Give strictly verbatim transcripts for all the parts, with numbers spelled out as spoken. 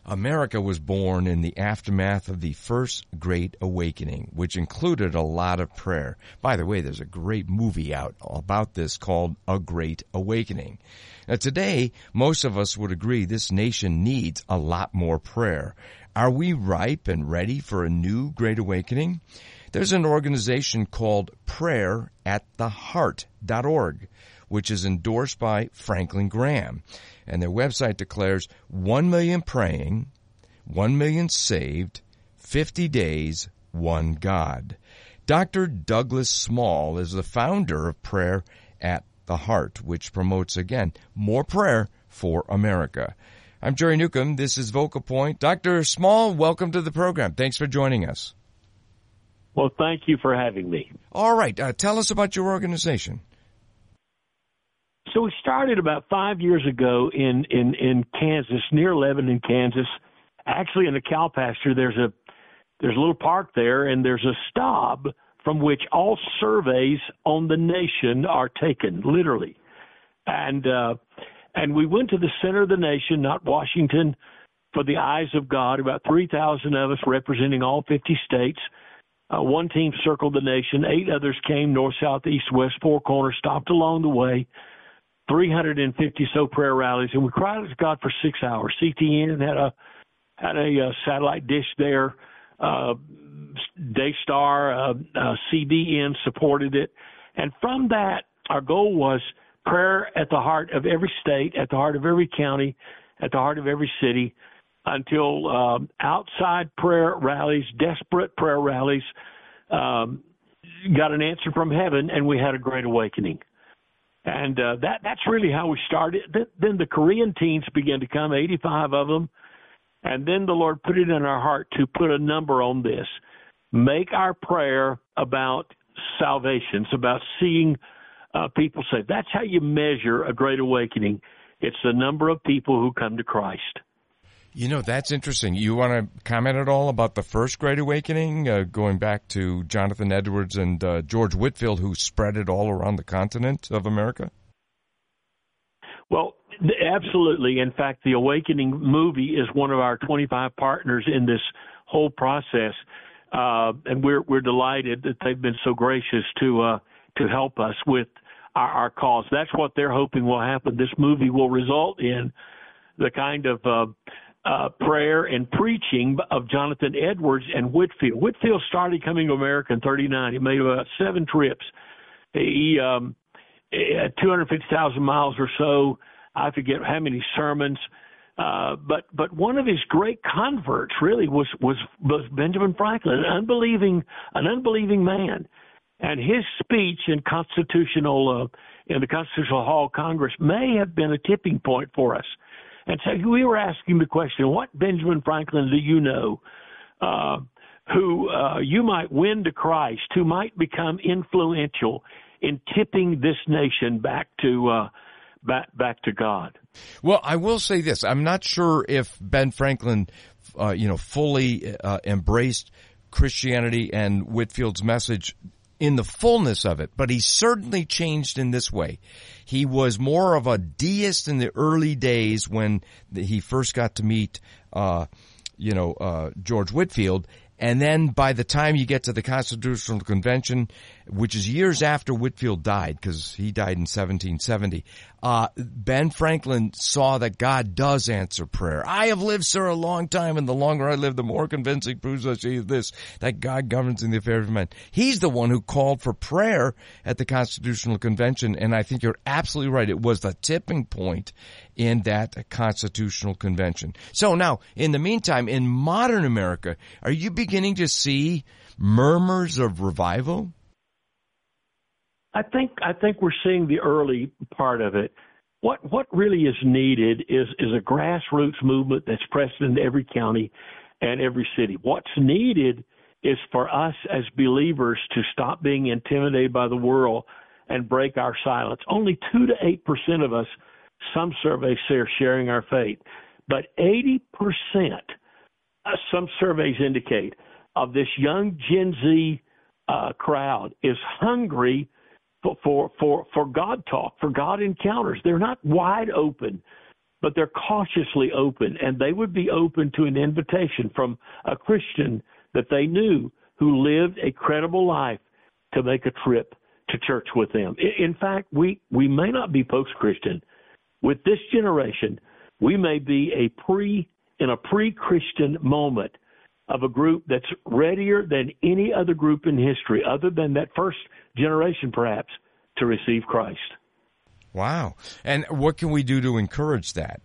America was born in the aftermath of the First Great Awakening, which included a lot of prayer. By the way, there's a great movie out about this called A Great Awakening. Now, today, most of us would agree this nation needs a lot more prayer. Are we ripe and ready for a new Great Awakening? There's an organization called prayer at the heart dot org, which is endorsed by Franklin Graham. And their website declares one million praying, one million saved, fifty days, one God. Doctor Douglas Small is the founder of Prayer at the Heart, which promotes, again, more prayer for America. I'm Jerry Newcomb. This is Vocal Point. Doctor Small, welcome to the program. Thanks for joining us. Well, thank you for having me. All right. Uh, tell us about your organization. So we started about five years ago in, in, in Kansas, near Lebanon, Kansas. Actually, in the cow pasture, there's a there's a little park there, and there's a stop from which all surveys on the nation are taken, literally. And uh, and we went to the center of the nation, not Washington, for the eyes of God. About three thousand of us representing all fifty states. Uh, one team circled the nation. Eight others came north, south, east, west, four corners, stopped along the way. three hundred fifty so prayer rallies, and we cried out to God for six hours. C T N had a had a uh, satellite dish there. Uh, Daystar, uh, uh, C B N supported it, and from that, our goal was prayer at the heart of every state, at the heart of every county, at the heart of every city, until um, outside prayer rallies, desperate prayer rallies, um, got an answer from heaven, and we had a great awakening. And uh, that that's really how we started. Then, then the Korean teens began to come, eighty-five of them. And then the Lord put it in our heart to put a number on this. Make our prayer about salvation. It's about seeing uh, people saved. That's how you measure a great awakening. It's the number of people who come to Christ. You know, that's interesting. You want to comment at all about the first Great Awakening, uh, going back to Jonathan Edwards and uh, George Whitefield, who spread it all around the continent of America? Well, absolutely. In fact, the Awakening movie is one of our twenty-five partners in this whole process, uh, and we're we're delighted that they've been so gracious to uh, to help us with our, our cause. That's what they're hoping will happen. This movie will result in the kind of uh, Uh, prayer and preaching of Jonathan Edwards and Whitefield. Whitefield started coming to America in thirty-nine. He made about seven trips. He um, had two hundred fifty thousand miles or so. I forget how many sermons. Uh, but but one of his great converts really was was, was Benjamin Franklin, an unbelieving an unbelieving man. And his speech in constitutional uh, in the Constitutional Hall of Congress may have been a tipping point for us. And so we were asking the question, what Benjamin Franklin do you know uh, who uh, you might win to Christ, who might become influential in tipping this nation back to uh, back, back to God? Well, I will say this. I'm not sure if Ben Franklin, uh, you know, fully uh, embraced Christianity and Whitefield's message in the fullness of it, but he certainly changed in this way. He was more of a deist in the early days when he first got to meet, uh, you know, uh, George Whitefield. And then by the time you get to the Constitutional Convention, which is years after Whitefield died, because he died in seventeen seventy, uh, Ben Franklin saw that God does answer prayer. I have lived, sir, a long time, and the longer I live, the more convincing proves I see this, that God governs in the affairs of men. He's the one who called for prayer at the Constitutional Convention, and I think you're absolutely right. It was the tipping point in that Constitutional Convention. So now, in the meantime, in modern America, are you beginning to see murmurs of revival? I think I think we're seeing the early part of it. What what really is needed is is a grassroots movement that's present in every county and every city. What's needed is for us as believers to stop being intimidated by the world and break our silence. Only two to eight percent of us, some surveys say, are sharing our faith, but eighty percent, uh, some surveys indicate, of this young Gen Z uh, crowd is hungry for, for for for God talk, for God encounters. They're not wide open but they're cautiously open, and they would be open to an invitation from a Christian that they knew who lived a credible life to make a trip to church with them. In fact, we, we may not be post-Christian. With this generation, we may be a pre in a pre-Christian moment of a group that's readier than any other group in history, other than that first generation, perhaps, to receive Christ. Wow. And what can we do to encourage that?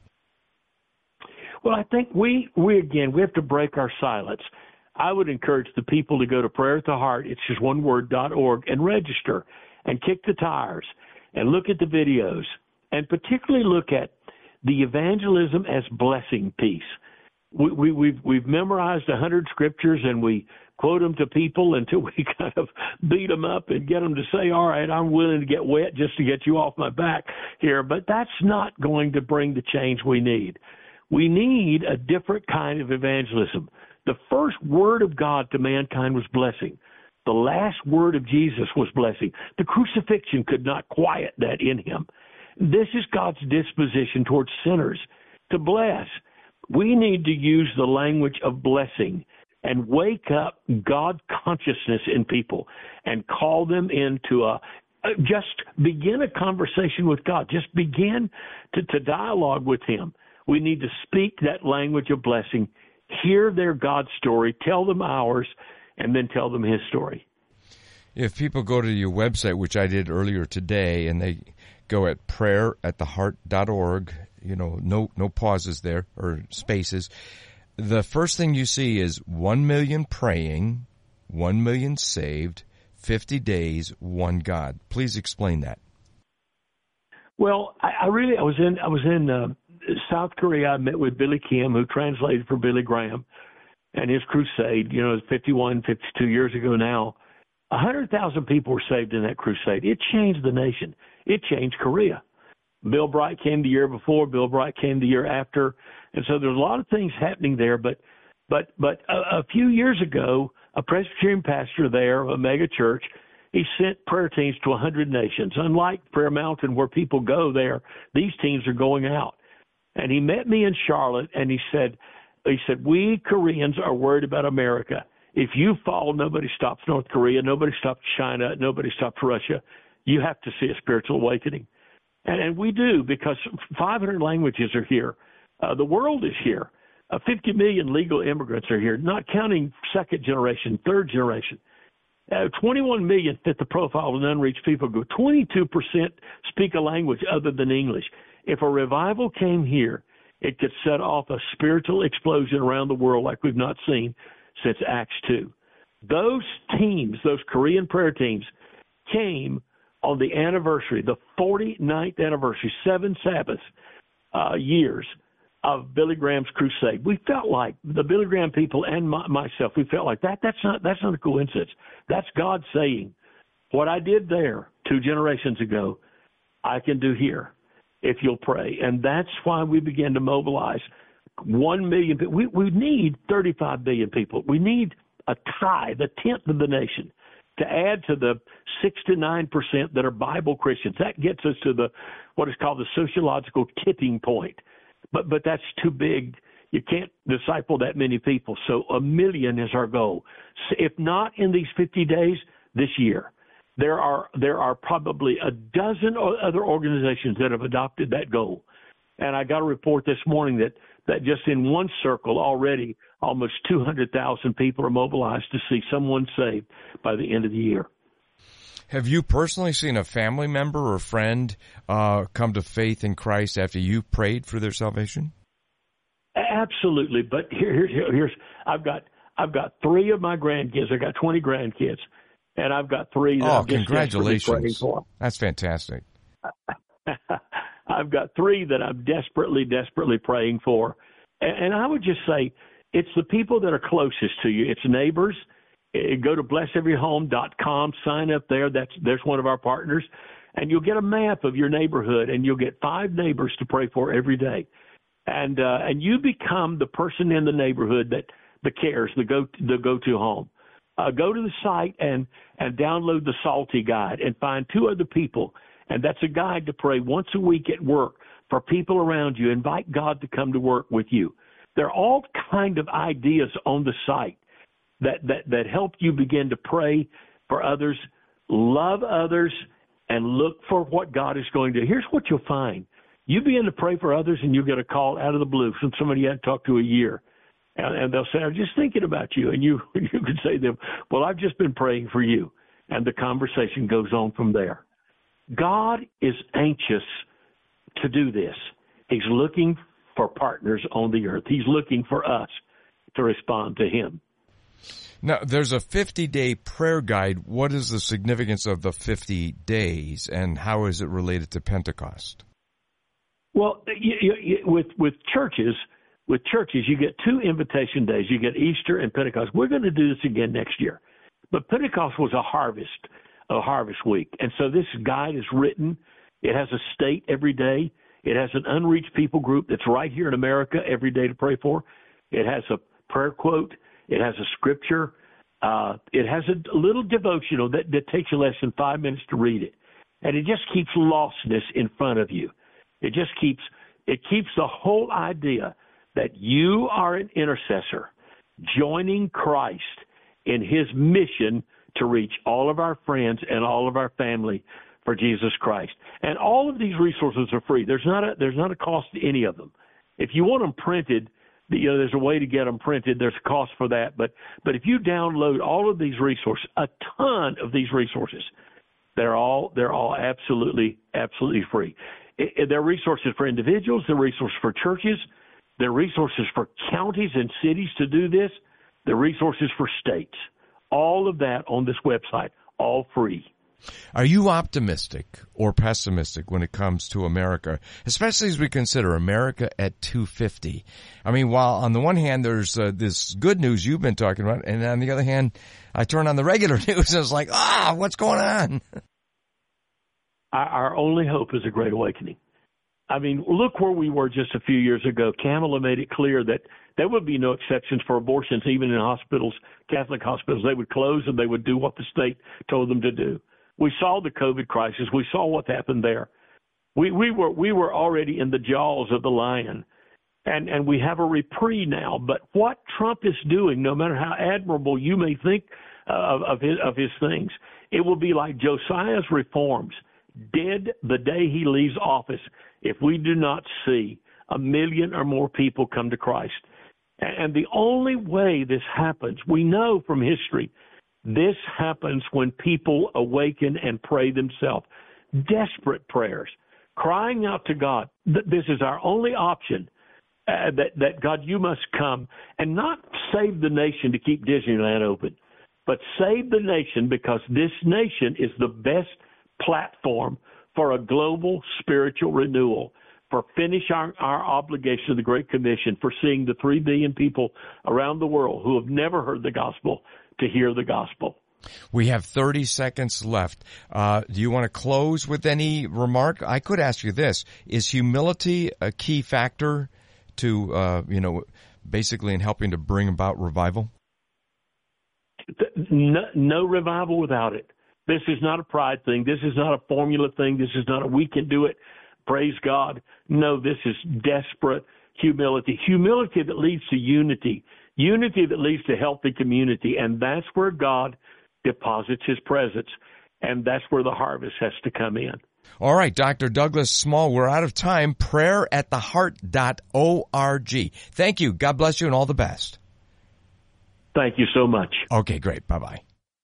Well, I think we, we again, we have to break our silence. I would encourage the people to go to Prayer at the Heart, it's just one word, dot org, and register and kick the tires and look at the videos and particularly look at the evangelism as blessing piece. We, we, we've, we've memorized a hundred scriptures and we quote them to people until we kind of beat them up and get them to say, all right, I'm willing to get wet just to get you off my back here. But that's not going to bring the change we need. We need a different kind of evangelism. The first word of God to mankind was blessing. The last word of Jesus was blessing. The crucifixion could not quiet that in him. This is God's disposition towards sinners to bless. We need to use the language of blessing and wake up God consciousness in people and call them into a, just begin a conversation with God. Just begin to, to dialogue with him. We need to speak that language of blessing, hear their God story, tell them ours, and then tell them his story. If people go to your website, which I did earlier today, and they go at prayer at the heart dot org, you know, no no pauses there or spaces, the first thing you see is one million praying, one million saved, fifty days, one God. Please explain that. Well, I, I really, I was in, I was in uh, South Korea. I met with Billy Kim, who translated for Billy Graham and his crusade, you know, fifty-one, fifty-two years ago now. one hundred thousand people were saved in that crusade. It changed the nation. It changed Korea. Bill Bright came the year before. Bill Bright came the year after. And so there's a lot of things happening there. But but but a, a few years ago, a Presbyterian pastor there, a mega church, he sent prayer teams to one hundred nations. Unlike Prayer Mountain, where people go there, these teams are going out. And he met me in Charlotte, and he said, he said, we Koreans are worried about America. If you fall, nobody stops North Korea, nobody stops China, nobody stops Russia. You have to see a spiritual awakening. And, and we do, because five hundred languages are here. Uh, the world is here. Uh, fifty million legal immigrants are here, not counting second generation, third generation. Uh, twenty-one million fit the profile of an unreached people group. twenty-two percent speak a language other than English. If a revival came here, it could set off a spiritual explosion around the world like we've not seen since Acts two. Those teams, those Korean prayer teams, came on the anniversary, the forty-ninth anniversary, seven Sabbaths uh, years of Billy Graham's crusade. We felt like, the Billy Graham people and my, myself, we felt like that. That's not that's not a coincidence. That's God saying, what I did there two generations ago, I can do here if you'll pray. And that's why we began to mobilize one million people. We, we need thirty-five billion people. We need a tithe, a tenth of the nation, to add to the six to nine percent that are Bible Christians. That gets us to the what is called the sociological tipping point. But but that's too big. You can't disciple that many people. So a million is our goal. So if not in these fifty days, this year. There are there are probably a dozen other organizations that have adopted that goal. And I got a report this morning that, that just in one circle already almost two hundred thousand people are mobilized to see someone saved by the end of the year. Have you personally seen a family member or friend uh, come to faith in Christ after you prayed for their salvation? Absolutely. But here, here, here's I've got I've got three of my grandkids. I got twenty grandkids, and I've got three. That oh, I'm just congratulations! For. That's fantastic. I've got three that I'm desperately, desperately praying for, and, and I would just say it's the people that are closest to you. It's neighbors. Go to bless every home dot com, sign up there. That's there's one of our partners, and you'll get a map of your neighborhood, and you'll get five neighbors to pray for every day, and uh, and you become the person in the neighborhood that the cares, the go the go to home. Uh, go to the site and and download the Salty Guide and find two other people, and that's a guide to pray once a week at work for people around you. Invite God to come to work with you. There are all kind of ideas on the site that, that, that help you begin to pray for others, love others, and look for what God is going to do. Here's what you'll find. You begin to pray for others, and you get a call out of the blue from somebody you hadn't talked to a year. And, and they'll say, I'm just thinking about you. And you, you can say to them, well, I've just been praying for you. And the conversation goes on from there. God is anxious to do this. He's looking for partners on the earth. He's looking for us to respond to him. Now, there's a fifty-day prayer guide. What is the significance of the fifty days, and how is it related to Pentecost? Well, you, you, with with churches, with churches, you get two invitation days. You get Easter and Pentecost. We're going to do this again next year. But Pentecost was a harvest, a harvest week. And so this guide is written. It has a state every day. It has an unreached people group that's right here in America every day to pray for. It has a prayer quote. It has a scripture. Uh, it has a little devotional that, that takes you less than five minutes to read it. And it just keeps lostness in front of you. It just keeps, it keeps the whole idea that you are an intercessor joining Christ in his mission to reach all of our friends and all of our family for Jesus Christ. And all of these resources are free. There's not a, there's not a cost to any of them. If you want them printed, you know, there's a way to get them printed. There's a cost for that. But, but if you download all of these resources, a ton of these resources, they're all, they're all absolutely, absolutely free. It, they're resources for individuals. They're resources for churches. They're resources for counties and cities to do this. They're resources for states. All of that on this website, all free. Are you optimistic or pessimistic when it comes to America, especially as we consider America at two fifty? I mean, while on the one hand there's uh, this good news you've been talking about, and on the other hand, I turn on the regular news and it's like, ah, what's going on? Our, our only hope is a great awakening. I mean, look where we were just a few years ago. Kamala made it clear that there would be no exceptions for abortions, even in hospitals, Catholic hospitals. They would close and they would do what the state told them to do. We saw the COVID crisis. We saw what happened there. We we were we were already in the jaws of the lion, and and we have a reprieve now. But what Trump is doing, no matter how admirable you may think of, of his of his things, it will be like Josiah's reforms, dead the day he leaves office, if we do not see a million or more people come to Christ. And the only way this happens, we know from history, this happens when people awaken and pray themselves. Desperate prayers, crying out to God. This is our only option, uh, that, that God, you must come and not save the nation to keep Disneyland open, but save the nation because this nation is the best platform for a global spiritual renewal, for finish our, our obligation of the Great Commission, for seeing the three billion people around the world who have never heard the gospel to hear the gospel. We have thirty seconds left. Uh, do you want to close with any remark? I could ask you this. Is humility a key factor to, uh, you know, basically in helping to bring about revival? No, no revival without it. This is not a pride thing. This is not a formula thing. This is not a we can do it, praise God. No, this is desperate humility. Humility that leads to unity. Unity that leads to healthy community. And that's where God deposits his presence. And that's where the harvest has to come in. All right, Doctor Douglas Small, we're out of time. prayer at the heart dot org. Thank you. God bless you and all the best. Thank you so much. Okay, great. Bye-bye.